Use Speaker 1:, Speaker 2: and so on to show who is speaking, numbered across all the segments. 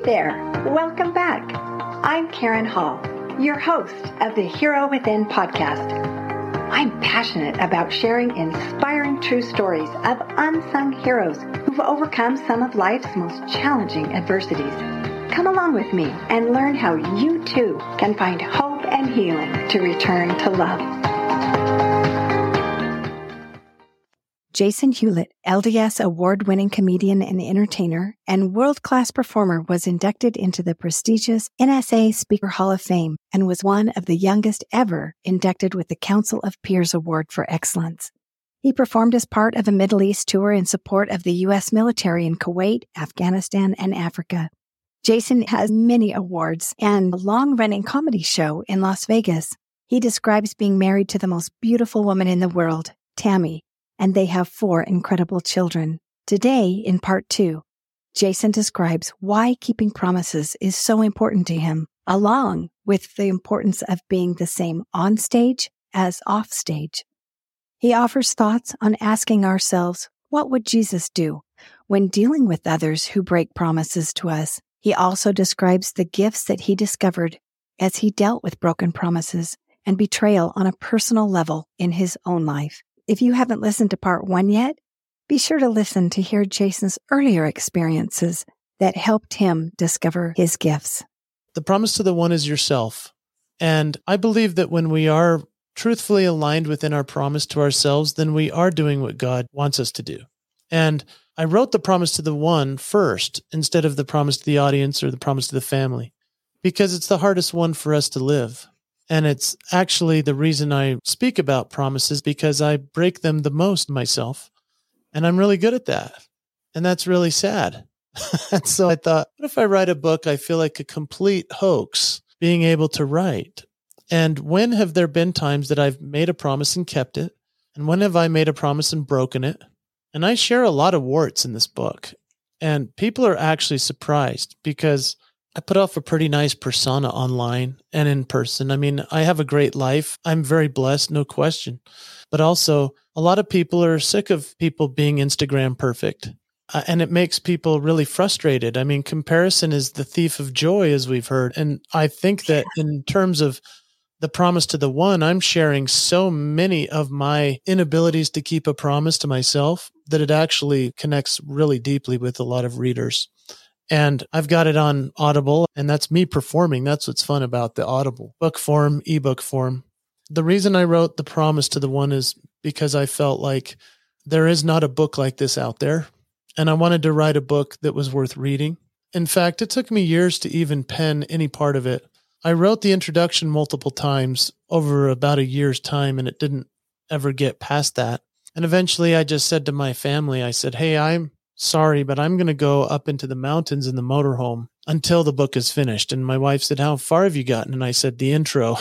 Speaker 1: there, welcome back. I'm Karen Hall, your host of the Hero Within podcast. I'm passionate about sharing inspiring true stories of unsung heroes who've overcome some of life's most challenging adversities. Come along with me and learn how you too can find hope and healing to return to love.
Speaker 2: Jason Hewlett, LDS award-winning comedian and entertainer and world-class performer, was inducted into the prestigious NSA Speaker Hall of Fame and was one of the youngest ever inducted with the Council of Peers Award for Excellence. He performed as part of a Middle East tour in support of the U.S. military in Kuwait, Afghanistan, and Africa. Jason has many awards and a long-running comedy show in Las Vegas. He describes being married to the most beautiful woman in the world, Tammy, and they have 4 incredible children. Today, in part 2, Jason describes why keeping promises is so important to him, along with the importance of being the same on stage as off stage. He offers thoughts on asking ourselves, what would Jesus do when dealing with others who break promises to us? He also describes the gifts that he discovered as he dealt with broken promises and betrayal on a personal level in his own life. If you haven't listened to part 1 yet, be sure to listen to hear Jason's earlier experiences that helped him discover his gifts.
Speaker 3: The promise to the one is yourself. And I believe that when we are truthfully aligned within our promise to ourselves, then we are doing what God wants us to do. And I wrote the promise to the one first instead of the promise to the audience or the promise to the family, because it's the hardest one for us to live. And it's actually the reason I speak about promises, because I break them the most myself. And I'm really good at that. And that's really sad. And so I thought, what if I write a book I feel like a complete hoax being able to write? And when have there been times that I've made a promise and kept it? And when have I made a promise and broken it? And I share a lot of warts in this book. And people are actually surprised because I put off a pretty nice persona online and in person. I mean, I have a great life. I'm very blessed, no question. But also, a lot of people are sick of people being Instagram perfect. And it makes people really frustrated. I mean, comparison is the thief of joy, as we've heard. And I think that in terms of the promise to the one, I'm sharing so many of my inabilities to keep a promise to myself that it actually connects really deeply with a lot of readers. And I've got it on Audible, and that's me performing. That's what's fun about the Audible book form, ebook form. The reason I wrote The Promise to the One is because I felt like there is not a book like this out there. And I wanted to write a book that was worth reading. In fact, it took me years to even pen any part of it. I wrote the introduction multiple times over about a year's time, and it didn't ever get past that. And eventually I just said to my family, I said, hey, I'm sorry, but I'm going to go up into the mountains in the motorhome until the book is finished. And my wife said, how far have you gotten? And I said, the intro.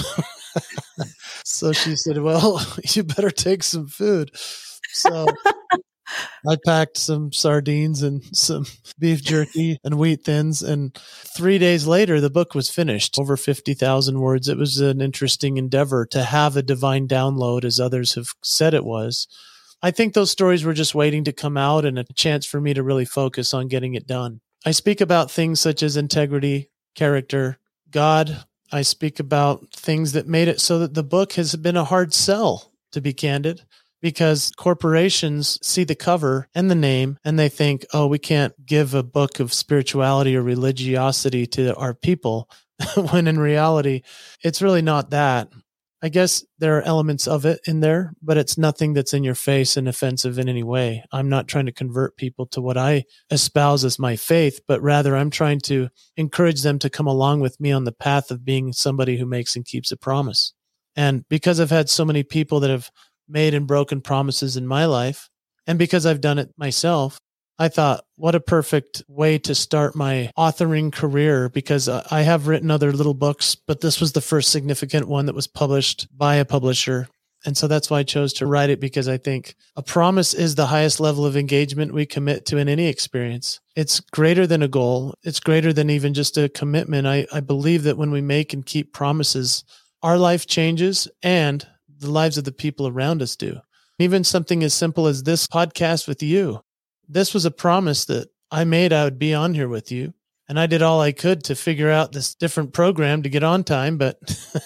Speaker 3: So she said, well, you better take some food. So I packed some sardines and some beef jerky and wheat thins. And 3 days later, the book was finished, over 50,000 words. It was an interesting endeavor to have a divine download, as others have said it was. I think those stories were just waiting to come out and a chance for me to really focus on getting it done. I speak about things such as integrity, character, God. I speak about things that made it so that the book has been a hard sell, to be candid, because corporations see the cover and the name and they think, oh, we can't give a book of spirituality or religiosity to our people, when in reality, it's really not that. I guess there are elements of it in there, but it's nothing that's in your face and offensive in any way. I'm not trying to convert people to what I espouse as my faith, but rather I'm trying to encourage them to come along with me on the path of being somebody who makes and keeps a promise. And because I've had so many people that have made and broken promises in my life, and because I've done it myself, I thought, what a perfect way to start my authoring career, because I have written other little books, but this was the first significant one that was published by a publisher. And so that's why I chose to write it, because I think a promise is the highest level of engagement we commit to in any experience. It's greater than a goal. It's greater than even just a commitment. I believe that when we make and keep promises, our life changes and the lives of the people around us do. Even something as simple as this podcast with you. This was a promise that I made I would be on here with you. And I did all I could to figure out this different program to get on time. But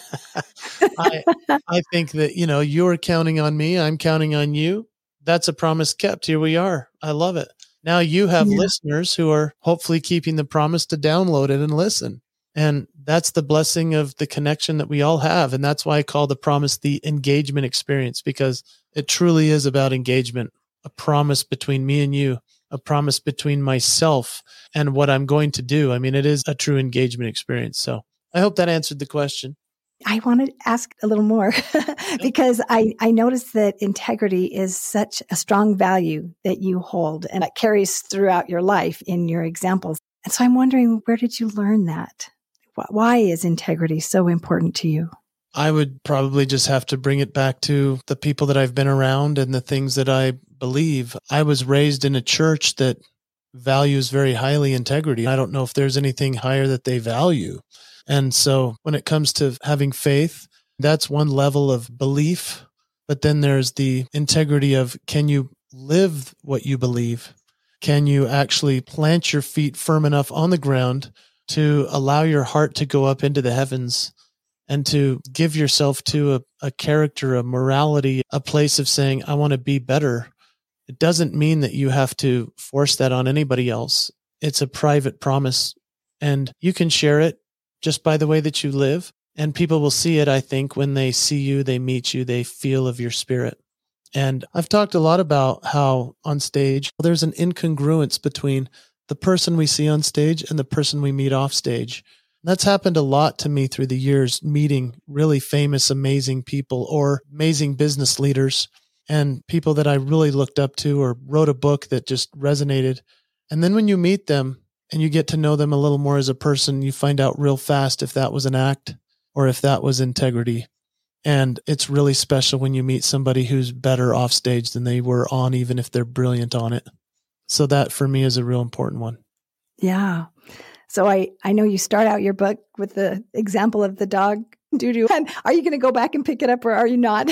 Speaker 3: I think that, you're counting on me. I'm counting on you. That's a promise kept. Here we are. I love it. Now you have listeners who are hopefully keeping the promise to download it and listen. And that's the blessing of the connection that we all have. And that's why I call the promise the engagement experience, because it truly is about engagement, a promise between me and you, a promise between myself and what I'm going to do. I mean, it is a true engagement experience. So I hope that answered the question.
Speaker 2: I want to ask a little more because I noticed that integrity is such a strong value that you hold, and it carries throughout your life in your examples. And so I'm wondering, where did you learn that? Why is integrity so important to you?
Speaker 3: I would probably just have to bring it back to the people that I've been around and the things that I believe. I was raised in a church that values very highly integrity. I don't know if there's anything higher that they value. And so when it comes to having faith, that's one level of belief. But then there's the integrity of, can you live what you believe? Can you actually plant your feet firm enough on the ground to allow your heart to go up into the heavens and to give yourself to a character, a morality, a place of saying, I want to be better? It doesn't mean that you have to force that on anybody else. It's a private promise, and you can share it just by the way that you live. And people will see it, I think, when they see you, they meet you, they feel of your spirit. And I've talked a lot about how on stage, there's an incongruence between the person we see on stage and the person we meet off stage. That's happened a lot to me through the years, meeting really famous, amazing people or amazing business leaders and people that I really looked up to or wrote a book that just resonated. And then when you meet them and you get to know them a little more as a person, you find out real fast if that was an act or if that was integrity. And it's really special when you meet somebody who's better off stage than they were on, even if they're brilliant on it. So that for me is a real important one.
Speaker 2: Yeah. So I know you start out your book with the example of the dog doo-doo. And are you going to go back and pick it up or are you not?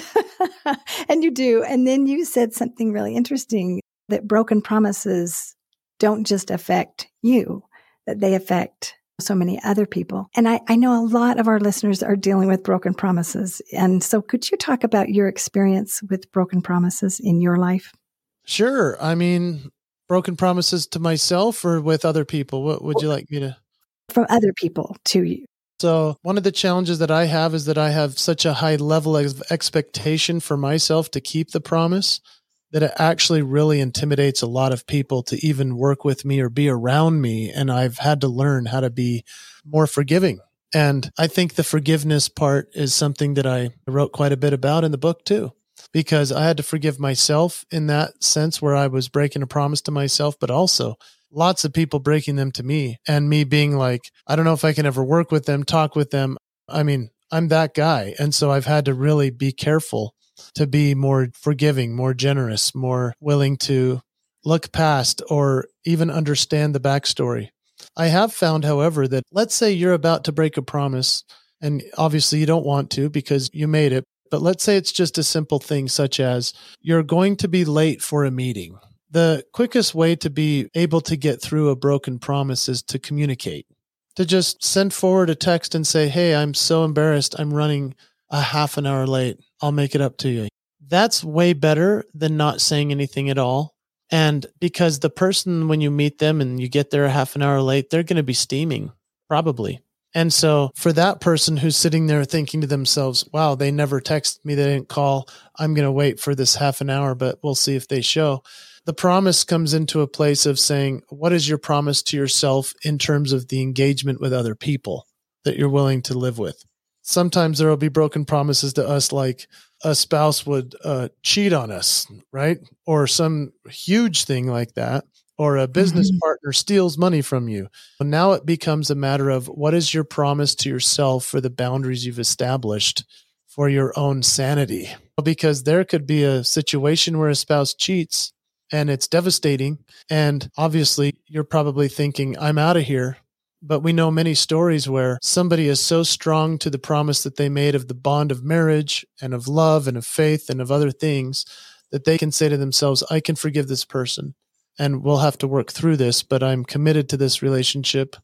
Speaker 2: And you do. And then you said something really interesting, that broken promises don't just affect you, that they affect so many other people. And I know a lot of our listeners are dealing with broken promises. And so could you talk about your experience with broken promises in your life?
Speaker 3: Sure. I mean, broken promises to myself or with other people? What would you like me to?
Speaker 2: From other people to you.
Speaker 3: So one of the challenges that I have is that I have such a high level of expectation for myself to keep the promise that it actually really intimidates a lot of people to even work with me or be around me. And I've had to learn how to be more forgiving. And I think the forgiveness part is something that I wrote quite a bit about in the book too, because I had to forgive myself in that sense where I was breaking a promise to myself, but also lots of people breaking them to me and me being like, I don't know if I can ever work with them, talk with them. I mean, I'm that guy. And so I've had to really be careful to be more forgiving, more generous, more willing to look past or even understand the backstory. I have found, however, that let's say you're about to break a promise, and obviously you don't want to because you made it, but let's say it's just a simple thing such as you're going to be late for a meeting. The quickest way to be able to get through a broken promise is to communicate, to just send forward a text and say, hey, I'm so embarrassed. I'm running a half an hour late. I'll make it up to you. That's way better than not saying anything at all. And because the person, when you meet them and you get there a half an hour late, they're going to be steaming, probably. And so for that person who's sitting there thinking to themselves, wow, they never texted me, they didn't call, I'm going to wait for this half an hour, but we'll see if they show. The promise comes into a place of saying, what is your promise to yourself in terms of the engagement with other people that you're willing to live with? Sometimes there will be broken promises to us, like a spouse would cheat on us, right? Or some huge thing like that. Or a business partner steals money from you. And now it becomes a matter of what is your promise to yourself for the boundaries you've established for your own sanity? Because there could be a situation where a spouse cheats and it's devastating. And obviously you're probably thinking, I'm out of here. But we know many stories where somebody is so strong to the promise that they made of the bond of marriage and of love and of faith and of other things that they can say to themselves, I can forgive this person and we'll have to work through this, but I'm committed to this relationship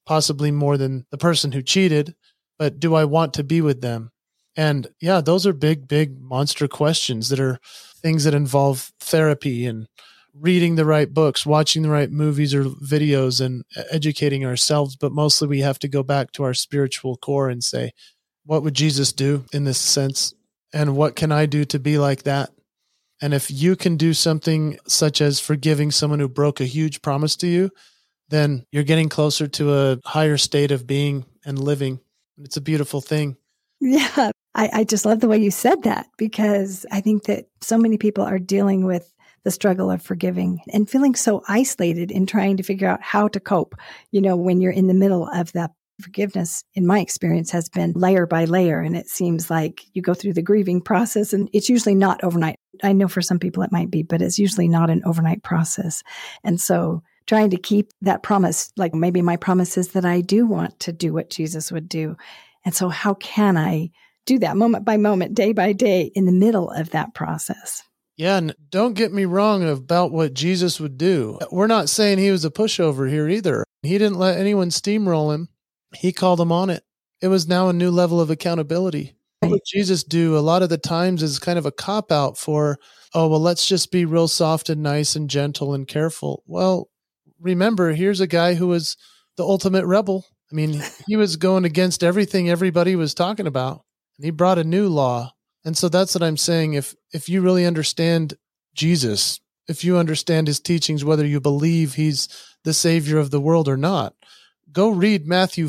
Speaker 3: possibly more than the person who cheated, but do I want to be with them? And yeah, those are big, big monster questions that are things that involve therapy and reading the right books, watching the right movies or videos, and educating ourselves. But mostly we have to go back to our spiritual core and say, what would Jesus do in this sense? And what can I do to be like that? And if you can do something such as forgiving someone who broke a huge promise to you, then you're getting closer to a higher state of being and living. It's a beautiful thing.
Speaker 2: Yeah. I just love the way you said that, because I think that so many people are dealing with the struggle of forgiving and feeling so isolated in trying to figure out how to cope, when you're in the middle of that. Forgiveness, in my experience, has been layer by layer. And it seems like you go through the grieving process, and it's usually not overnight. I know for some people it might be, but it's usually not an overnight process. And so trying to keep that promise, like maybe my promise is that I do want to do what Jesus would do. And so how can I do that moment by moment, day by day, in the middle of that process?
Speaker 3: Yeah, and don't get me wrong about what Jesus would do. We're not saying he was a pushover here either. He didn't let anyone steamroll him. He called them on it. It was now a new level of accountability. What would Jesus do a lot of the times is kind of a cop-out for, let's just be real soft and nice and gentle and careful. Well, remember, here's a guy who was the ultimate rebel. I mean, he was going against everything everybody was talking about, and he brought a new law. And so that's what I'm saying. If you really understand Jesus, if you understand his teachings, whether you believe he's the savior of the world or not, go read Matthew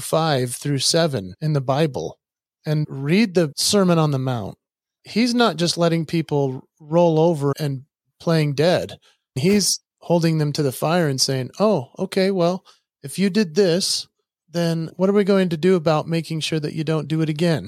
Speaker 3: 5-7 in the Bible and read the Sermon on the Mount. He's not just letting people roll over and playing dead. He's holding them to the fire and saying, oh, okay, well, if you did this, then what are we going to do about making sure that you don't do it again?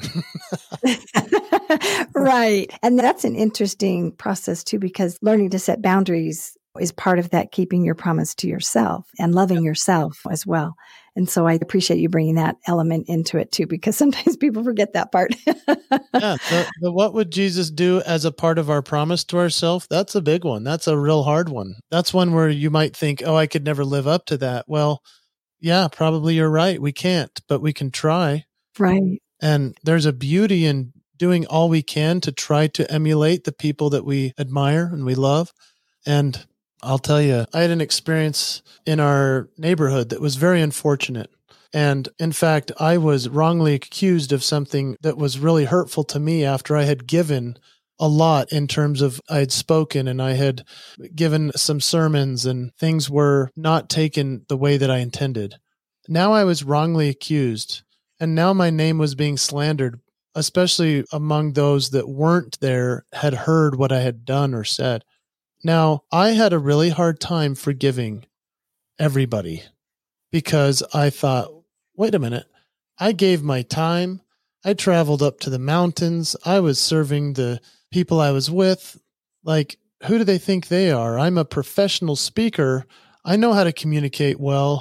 Speaker 2: Right. And that's an interesting process too, because learning to set boundaries is part of that, keeping your promise to yourself and loving yourself as well. And so I appreciate you bringing that element into it too, because sometimes people forget that part.
Speaker 3: Yeah. The what would Jesus do as a part of our promise to ourselves? That's a big one. That's a real hard one. That's one where you might think, oh, I could never live up to that. Well, yeah, probably you're right. We can't, but we can try.
Speaker 2: Right.
Speaker 3: And there's a beauty in doing all we can to try to emulate the people that we admire and we love. And I'll tell you, I had an experience in our neighborhood that was very unfortunate. And in fact, I was wrongly accused of something that was really hurtful to me after I had given a lot in terms of I had spoken and I had given some sermons and things were not taken the way that I intended. Now I was wrongly accused, and now my name was being slandered, especially among those that weren't there, had heard what I had done or said. Now, I had a really hard time forgiving everybody because I thought, wait a minute, I gave my time. I traveled up to the mountains. I was serving the people I was with. Like, who do they think they are? I'm a professional speaker. I know how to communicate well.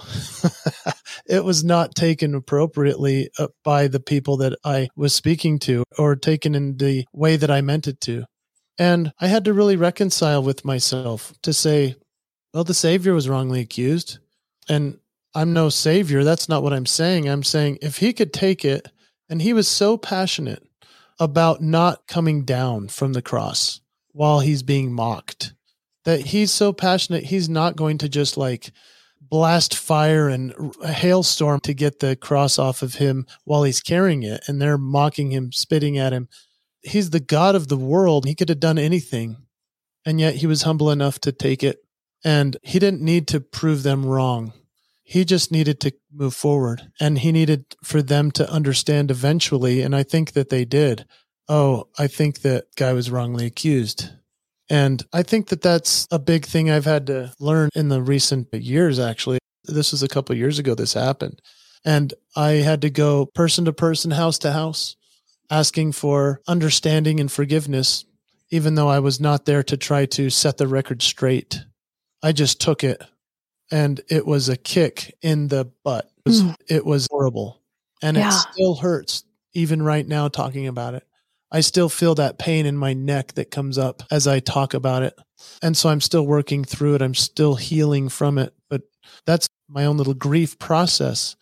Speaker 3: It was not taken appropriately by the people that I was speaking to or taken in the way that I meant it to. And I had to really reconcile with myself to say, well, the Savior was wrongly accused, and I'm no savior. That's not what I'm saying. I'm saying if he could take it, and he was so passionate about not coming down from the cross while he's being mocked, that he's so passionate, he's not going to just like blast fire and a hailstorm to get the cross off of him while he's carrying it, and they're mocking him, spitting at him. He's the God of the world. He could have done anything, and yet he was humble enough to take it. And he didn't need to prove them wrong. He just needed to move forward, and he needed for them to understand eventually. And I think that they did. Oh, I think that guy was wrongly accused. And I think that that's a big thing I've had to learn in the recent years, actually. This was a couple of years ago this happened. And I had to go person to person, house to house, asking for understanding and forgiveness, even though I was not there to try to set the record straight. I just took it, and it was a kick in the butt. It was horrible. And it still hurts, even right now talking about it. I still feel that pain in my neck that comes up as I talk about it. And so I'm still working through it. I'm still healing from it. But that's my own little grief process.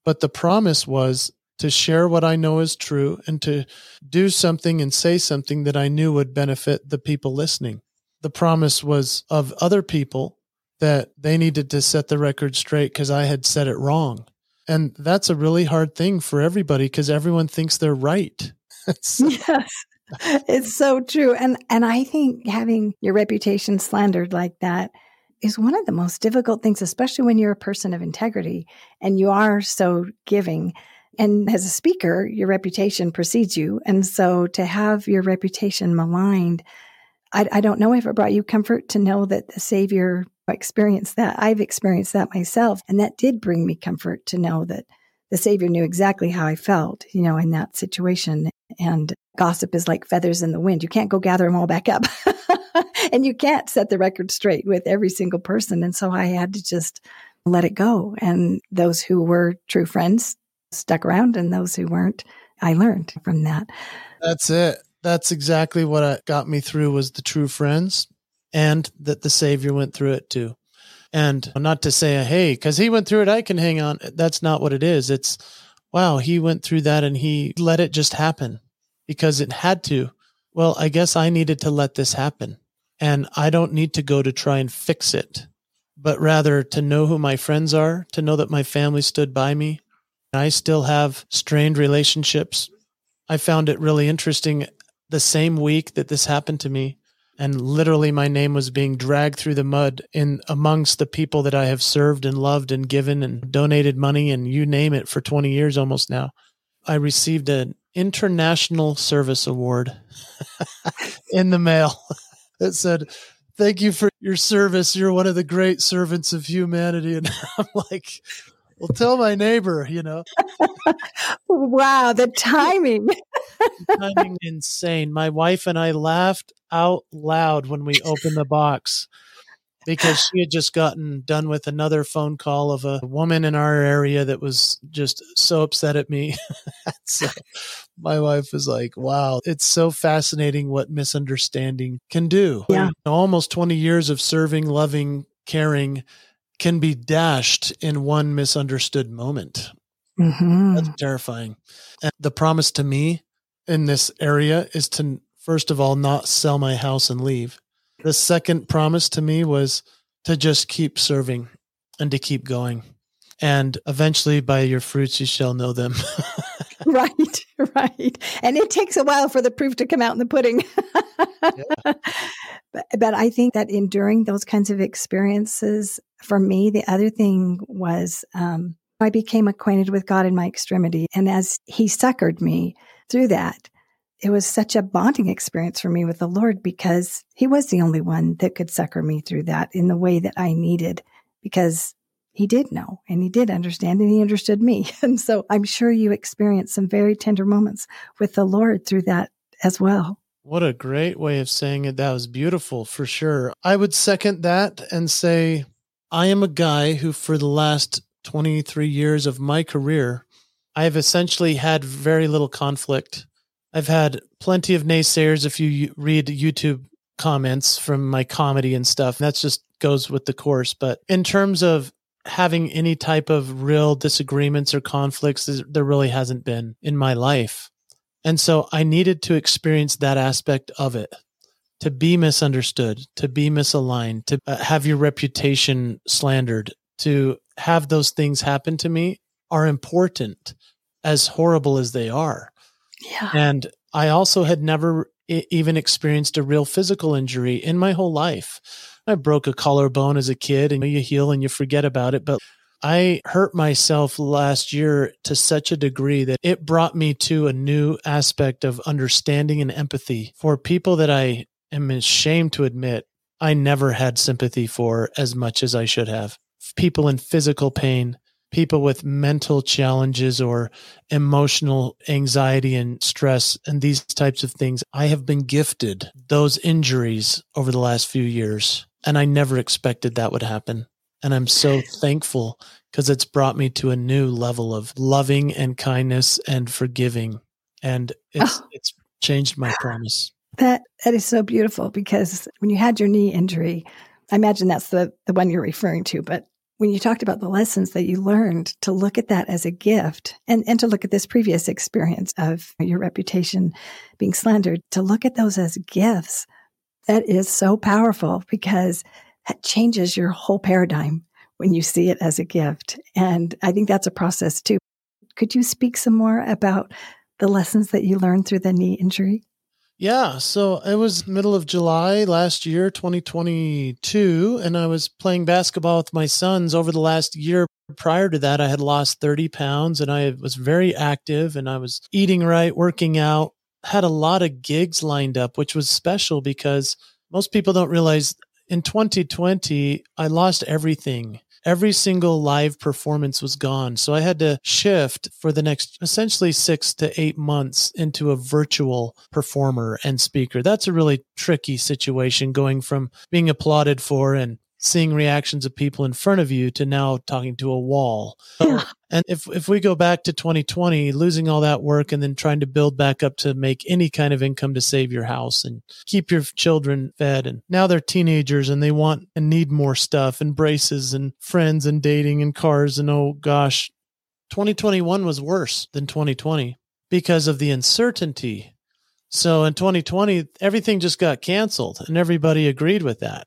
Speaker 3: But the promise was to share what I know is true and to do something and say something that I knew would benefit the people listening. The promise was of other people that they needed to set the record straight because I had said it wrong. And that's a really hard thing for everybody because everyone thinks they're right.
Speaker 2: Yes, it's so true. And I think having your reputation slandered like that is one of the most difficult things, especially when you're a person of integrity and you are so giving. And as a speaker, your reputation precedes you. And so to have your reputation maligned, I don't know if it brought you comfort to know that the Savior experienced that. I've experienced that myself. And that did bring me comfort to know that the Savior knew exactly how I felt, in that situation. And gossip is like feathers in the wind. You can't go gather them all back up. And you can't set the record straight with every single person. And so I had to just let it go. And those who were true friends stuck around, and those who weren't, I learned from that.
Speaker 3: That's it. That's exactly what got me through was the true friends, and that the Savior went through it too. And not to say, hey, because he went through it, I can hang on. That's not what it is. It's, wow, he went through that and he let it just happen because it had to. Well, I guess I needed to let this happen. And I don't need to go to try and fix it, but rather to know who my friends are, to know that my family stood by me. I still have strained relationships. I found it really interesting. The same week that this happened to me, and literally my name was being dragged through the mud in amongst the people that I have served and loved and given and donated money and you name it for 20 years almost now. I received an International Service Award in the mail that said, "Thank you for your service. You're one of the great servants of humanity." And I'm like, well, tell my neighbor,
Speaker 2: Wow, the timing.
Speaker 3: Timing insane. My wife and I laughed out loud when we opened the box because she had just gotten done with another phone call of a woman in our area that was just so upset at me. So my wife was like, wow, it's so fascinating what misunderstanding can do.
Speaker 2: Yeah.
Speaker 3: Almost 20 years of serving, loving, caring can be dashed in one misunderstood moment.
Speaker 2: Mm-hmm.
Speaker 3: That's terrifying. And the promise to me in this area is to, first of all, not sell my house and leave. The second promise to me was to just keep serving and to keep going. And eventually by your fruits, you shall know them.
Speaker 2: Right. And it takes a while for the proof to come out in the pudding. Yeah. But I think that enduring those kinds of experiences, for me, the other thing was I became acquainted with God in my extremity. And as he succored me through that, it was such a bonding experience for me with the Lord because he was the only one that could succor me through that in the way that I needed, because he did know and he did understand and he understood me. And so I'm sure you experienced some very tender moments with the Lord through that as well.
Speaker 3: What a great way of saying it. That was beautiful for sure. I would second that and say, I am a guy who for the last 23 years of my career, I have essentially had very little conflict. I've had plenty of naysayers if you read YouTube comments from my comedy and stuff. That just goes with the course. But in terms of having any type of real disagreements or conflicts, there really hasn't been in my life. And so I needed to experience that aspect of it, to be misunderstood, to be misaligned, to have your reputation slandered, to have those things happen to me are important, as horrible as they are.
Speaker 2: Yeah.
Speaker 3: And I also had never even experienced a real physical injury in my whole life. I broke a collarbone as a kid, and you heal and you forget about it. But I hurt myself last year to such a degree that it brought me to a new aspect of understanding and empathy for people that I am ashamed to admit I never had sympathy for as much as I should have. People in physical pain, people with mental challenges or emotional anxiety and stress and these types of things. I have been gifted those injuries over the last few years, and I never expected that would happen. And I'm so thankful because it's brought me to a new level of loving and kindness and forgiving. And it's changed my promise.
Speaker 2: That is so beautiful, because when you had your knee injury, I imagine that's the one you're referring to, but when you talked about the lessons that you learned, to look at that as a gift and to look at this previous experience of your reputation being slandered, to look at those as gifts, that is so powerful because that changes your whole paradigm when you see it as a gift. And I think that's a process too. Could you speak some more about the lessons that you learned through the knee injury?
Speaker 3: Yeah. So it was middle of July last year, 2022, and I was playing basketball with my sons. Over the last year prior to that, I had lost 30 pounds and I was very active and I was eating right, working out, had a lot of gigs lined up, which was special because most people don't realize in 2020, I lost everything. Every single live performance was gone. So I had to shift for the next essentially 6 to 8 months into a virtual performer and speaker. That's a really tricky situation, going from being applauded for and seeing reactions of people in front of you to now talking to a wall.
Speaker 2: Yeah.
Speaker 3: And if we go back to 2020, losing all that work and then trying to build back up to make any kind of income to save your house and keep your children fed. And now they're teenagers and they want and need more stuff and braces and friends and dating and cars. And oh gosh, 2021 was worse than 2020 because of the uncertainty. So in 2020, everything just got canceled and everybody agreed with that.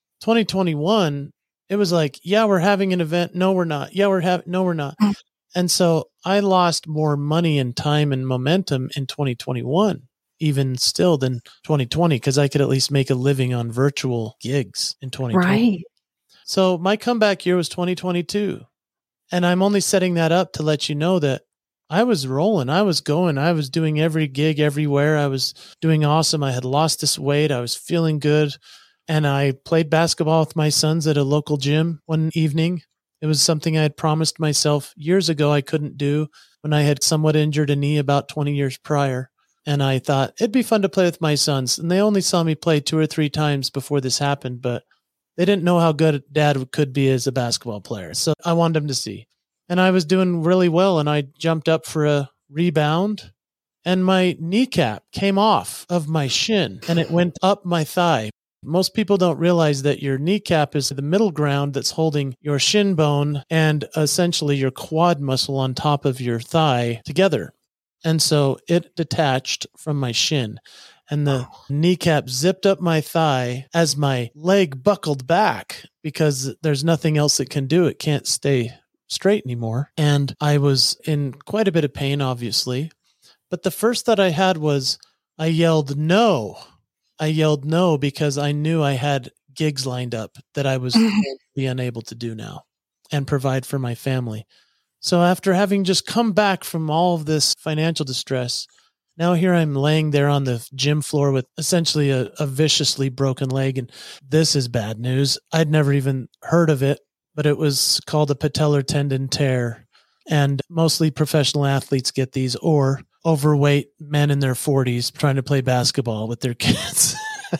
Speaker 3: 2021, it was like, yeah, we're having an event. No, we're not. Yeah, no, we're not. And so I lost more money and time and momentum in 2021, even still than 2020, because I could at least make a living on virtual gigs in 2020.
Speaker 2: Right.
Speaker 3: So my comeback year was 2022. And I'm only setting that up to let you know that I was rolling. I was going. I was doing every gig everywhere. I was doing awesome. I had lost this weight. I was feeling good. And I played basketball with my sons at a local gym one evening. It was something I had promised myself years ago I couldn't do when I had somewhat injured a knee about 20 years prior. And I thought it'd be fun to play with my sons. And they only saw me play 2 or 3 times before this happened, but they didn't know how good Dad could be as a basketball player. So I wanted them to see. And I was doing really well, and I jumped up for a rebound, and my kneecap came off of my shin, and it went up my thigh. Most people don't realize that your kneecap is the middle ground that's holding your shin bone and essentially your quad muscle on top of your thigh together. And so it detached from my shin, and the kneecap zipped up my thigh as my leg buckled back because there's nothing else it can do. It can't stay straight anymore. And I was in quite a bit of pain, obviously. But the first thought I had was I yelled, no. I yelled no because I knew I had gigs lined up that I was be unable to do now and provide for my family. So after having just come back from all of this financial distress, now here I'm laying there on the gym floor with essentially a viciously broken leg. And this is bad news. I'd never even heard of it, but it was called a patellar tendon tear. And mostly professional athletes get these, or overweight men in their 40s trying to play basketball with their kids.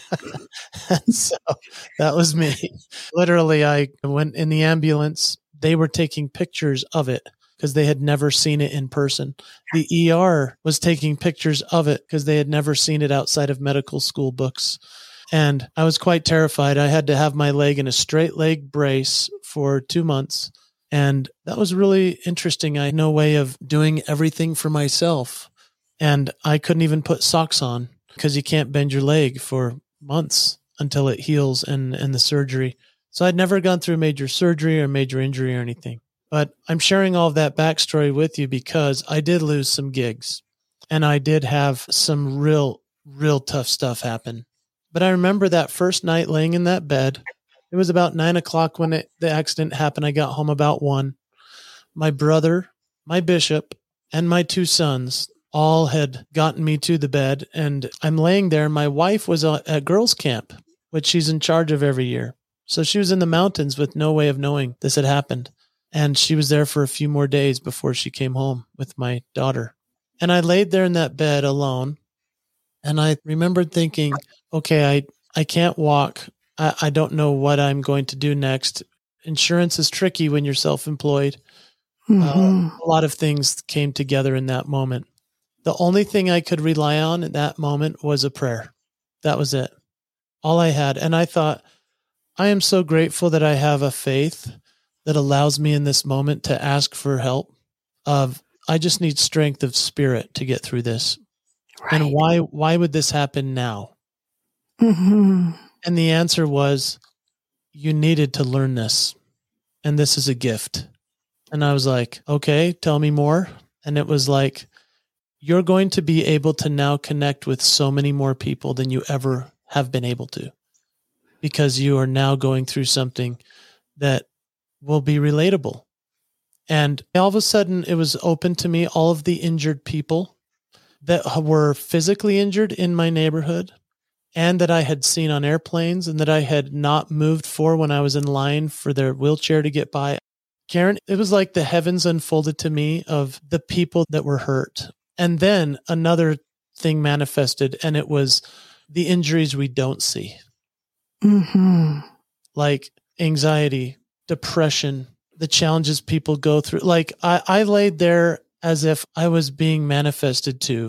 Speaker 3: And so that was me. Literally, I went in the ambulance. They were taking pictures of it because they had never seen it in person. The ER was taking pictures of it because they had never seen it outside of medical school books. And I was quite terrified. I had to have my leg in a straight leg brace for 2 months. And that was really interesting. I had no way of doing everything for myself. And I couldn't even put socks on because you can't bend your leg for months until it heals and the surgery. So I'd never gone through major surgery or major injury or anything. But I'm sharing all of that backstory with you because I did lose some gigs and I did have some real tough stuff happen. But I remember that first night laying in that bed. It was about 9:00 when the accident happened. I got home about 1. My brother, my bishop, and my 2 sons all had gotten me to the bed, and I'm laying there. My wife was at girls' camp, which she's in charge of every year. So she was in the mountains with no way of knowing this had happened. And she was there for a few more days before she came home with my daughter. And I laid there in that bed alone. And I remembered thinking, okay, I can't walk. I don't know what I'm going to do next. Insurance is tricky when you're self-employed. A lot of things came together in that moment. The only thing I could rely on at that moment was a prayer. That was it. All I had. And I thought, I am so grateful that I have a faith that allows me in this moment to ask for help of, I just need strength of spirit to get through this.
Speaker 1: Right.
Speaker 3: And why would this happen now?
Speaker 1: Mm-hmm.
Speaker 3: And the answer was, you needed to learn this. And this is a gift. And I was like, okay, tell me more. And it was like, you're going to be able to now connect with so many more people than you ever have been able to, because you are now going through something that will be relatable. And all of a sudden it was open to me, all of the injured people that were physically injured in my neighborhood and that I had seen on airplanes and that I had not moved for when I was in line for their wheelchair to get by. Karen, it was like the heavens unfolded to me of the people that were hurt. And then another thing manifested, and it was the injuries we don't see.
Speaker 1: Mm-hmm.
Speaker 3: Like anxiety, depression, the challenges people go through. Like I laid there as if I was being manifested to.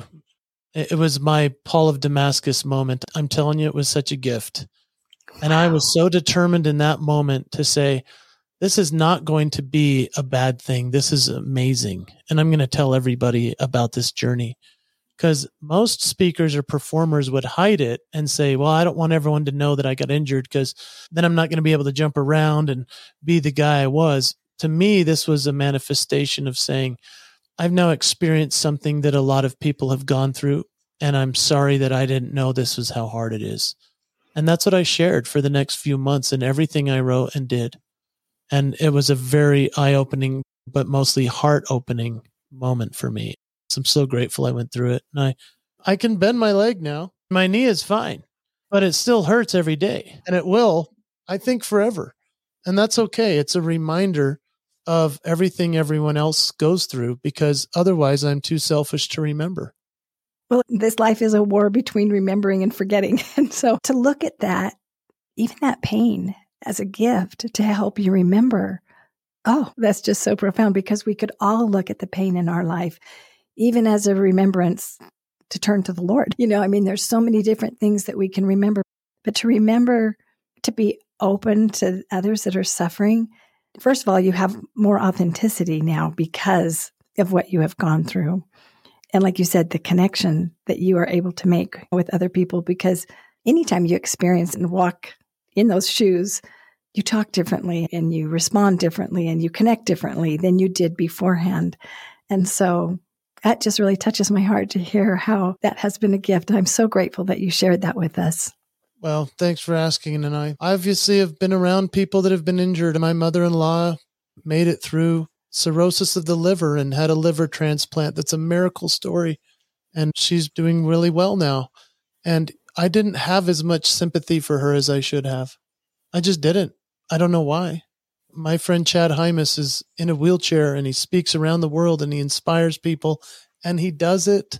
Speaker 3: It was my Paul of Damascus moment. I'm telling you, it was such a gift. And I was so determined in that moment to say, this is not going to be a bad thing. This is amazing. And I'm going to tell everybody about this journey, because most speakers or performers would hide it and say, well, I don't want everyone to know that I got injured because then I'm not going to be able to jump around and be the guy I was. To me, this was a manifestation of saying, I've now experienced something that a lot of people have gone through, and I'm sorry that I didn't know this was how hard it is. And that's what I shared for the next few months in everything I wrote and did. And it was a very eye-opening, but mostly heart-opening moment for me. So I'm so grateful I went through it. And I can bend my leg now. My knee is fine, but it still hurts every day. And it will, I think, forever. And that's okay. It's a reminder of everything everyone else goes through, because otherwise I'm too selfish to remember.
Speaker 1: Well, this life is a war between remembering and forgetting. And so to look at that, even that pain as a gift to help you remember, oh, that's just so profound, because we could all look at the pain in our life, even as a remembrance to turn to the Lord. There's so many different things that we can remember, but to remember to be open to others that are suffering. First of all, you have more authenticity now because of what you have gone through. And like you said, the connection that you are able to make with other people, because anytime you experience and walk in those shoes, you talk differently and you respond differently and you connect differently than you did beforehand. And so that just really touches my heart to hear how that has been a gift. I'm so grateful that you shared that with us.
Speaker 3: Well, thanks for asking. And I obviously have been around people that have been injured. My mother-in-law made it through cirrhosis of the liver and had a liver transplant. That's a miracle story. And she's doing really well now. And I didn't have as much sympathy for her as I should have. I just didn't. I don't know why. My friend Chad Hymas is in a wheelchair and he speaks around the world and he inspires people, and he does it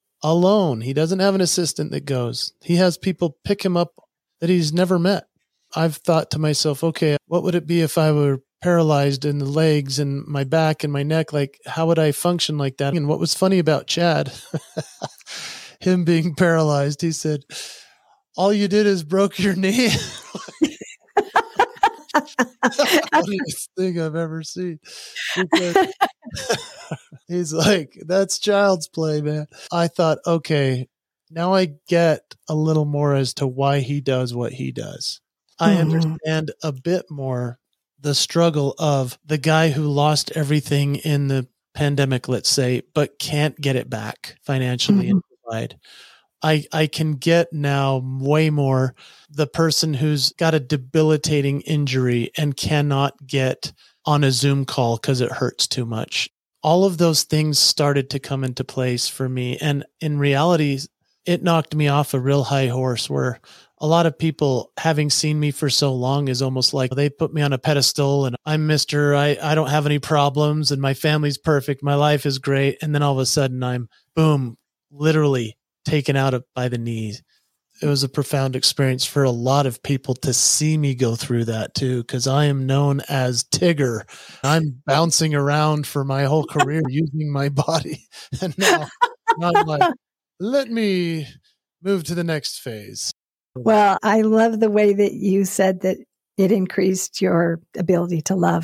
Speaker 3: alone. He doesn't have an assistant that goes. He has people pick him up that he's never met. I've thought to myself, okay, what would it be if I were paralyzed in the legs and my back and my neck? Like, how would I function like that? And what was funny about Chad, him being paralyzed, he said, all you did is broke your knee. Funniest thing I've ever seen. Because he's like, that's child's play, man. I thought, okay, now I get a little more as to why he does what he does. I understand a bit more the struggle of the guy who lost everything in the pandemic, let's say, but can't get it back financially and provide. I can get now way more the person who's got a debilitating injury and cannot get on a Zoom call because it hurts too much. All of those things started to come into place for me. And in reality, it knocked me off a real high horse where a lot of people, having seen me for so long, is almost like they put me on a pedestal and I'm Mr. I don't have any problems and my family's perfect. My life is great. And then all of a sudden I'm, boom, literally taken out by the knees. It was a profound experience for a lot of people to see me go through that too, because I am known as Tigger. I'm bouncing around for my whole career using my body. And now I'm like, let me move to the next phase.
Speaker 1: Well, I love the way that you said that it increased your ability to love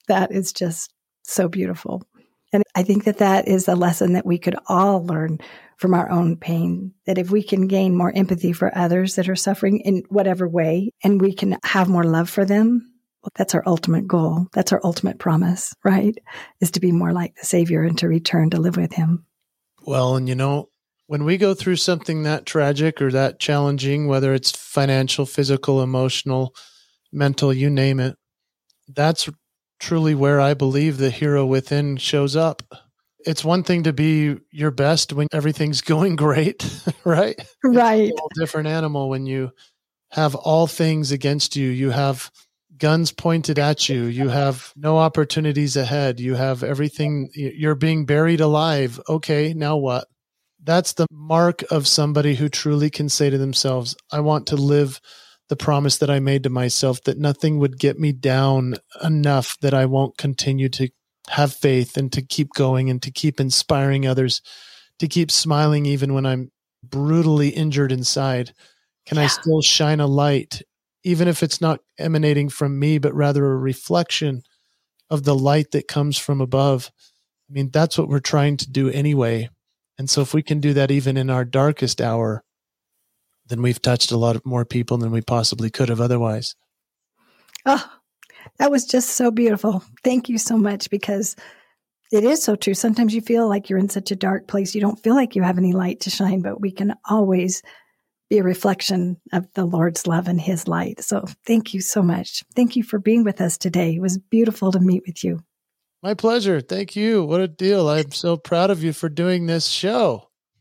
Speaker 2: That is just so beautiful. And I think that that is a lesson that we could all learn from our own pain, that if we can gain more empathy for others that are suffering in whatever way, and we can have more love for them, well, that's our ultimate goal. That's our ultimate promise, right? Is to be more like the Savior and to return to live with him.
Speaker 3: Well, and when we go through something that tragic or that challenging, whether it's financial, physical, emotional, mental, you name it, that's truly where I believe the hero within shows up. It's one thing to be your best when everything's going great, right?
Speaker 2: Right.
Speaker 3: It's a whole different animal when you have all things against you. You have guns pointed at you. You have no opportunities ahead. You have everything. You're being buried alive. Okay, now what? That's the mark of somebody who truly can say to themselves, I want to live the promise that I made to myself, that nothing would get me down enough that I won't continue to have faith and to keep going and to keep inspiring others, to keep smiling even when I'm brutally injured inside. Can I still shine a light, even if it's not emanating from me, but rather a reflection of the light that comes from above? I mean, that's what we're trying to do anyway. And so if we can do that even in our darkest hour, then we've touched a lot of more people than we possibly could have otherwise.
Speaker 2: Oh, that was just so beautiful. Thank you so much, because it is so true. Sometimes you feel like you're in such a dark place. You don't feel like you have any light to shine, but we can always be a reflection of the Lord's love and his light. So thank you so much. Thank you for being with us today. It was beautiful to meet with you.
Speaker 3: My pleasure. Thank you. What a deal. I'm so proud of you for doing this show.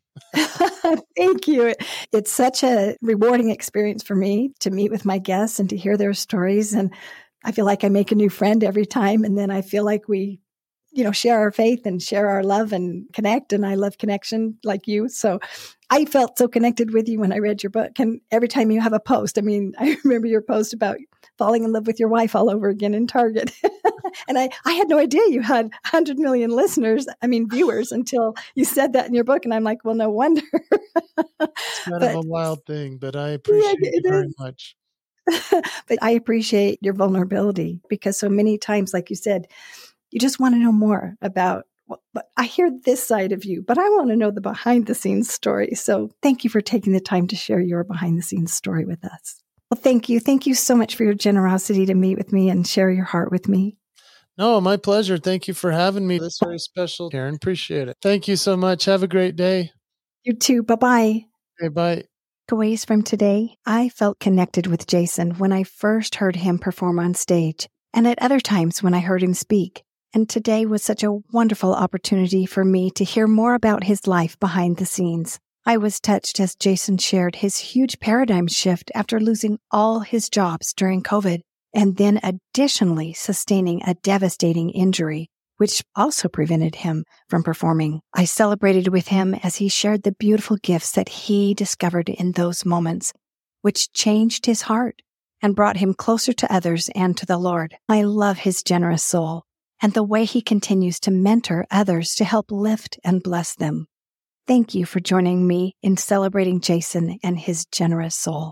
Speaker 2: Thank you. It's such a rewarding experience for me to meet with my guests and to hear their stories. And I feel like I make a new friend every time. And then I feel like we, share our faith and share our love and connect. And I love connection like you. So I felt so connected with you when I read your book. And every time you have a post, I remember your post about falling in love with your wife all over again in Target. And I had no idea you had 100 million viewers until you said that in your book. And I'm like, well, no wonder.
Speaker 3: It's kind of a wild thing, but I appreciate it very much.
Speaker 2: But I appreciate your vulnerability, because so many times, like you said, you just want to know more about, but I hear this side of you, but I want to know the behind the scenes story. So thank you for taking the time to share your behind the scenes story with us. Well, thank you. Thank you so much for your generosity to meet with me and share your heart with me.
Speaker 3: No, my pleasure. Thank you for having me. This is very special, Karen. Appreciate it. Thank you so much. Have a great day.
Speaker 2: You too. Bye-bye.
Speaker 3: Okay, bye.
Speaker 2: Takeaways from today. I felt connected with Jason when I first heard him perform on stage, and at other times when I heard him speak. And today was such a wonderful opportunity for me to hear more about his life behind the scenes. I was touched as Jason shared his huge paradigm shift after losing all his jobs during COVID, and then additionally sustaining a devastating injury, which also prevented him from performing. I celebrated with him as he shared the beautiful gifts that he discovered in those moments, which changed his heart and brought him closer to others and to the Lord. I love his generous soul and the way he continues to mentor others to help lift and bless them. Thank you for joining me in celebrating Jason and his generous soul.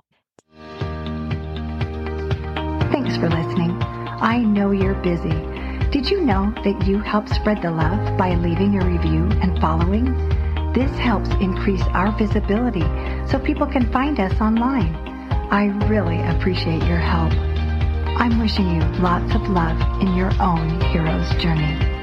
Speaker 1: Thanks for listening. I know you're busy. Did you know that you help spread the love by leaving a review and following? This helps increase our visibility so people can find us online. I really appreciate your help. I'm wishing you lots of love in your own hero's journey.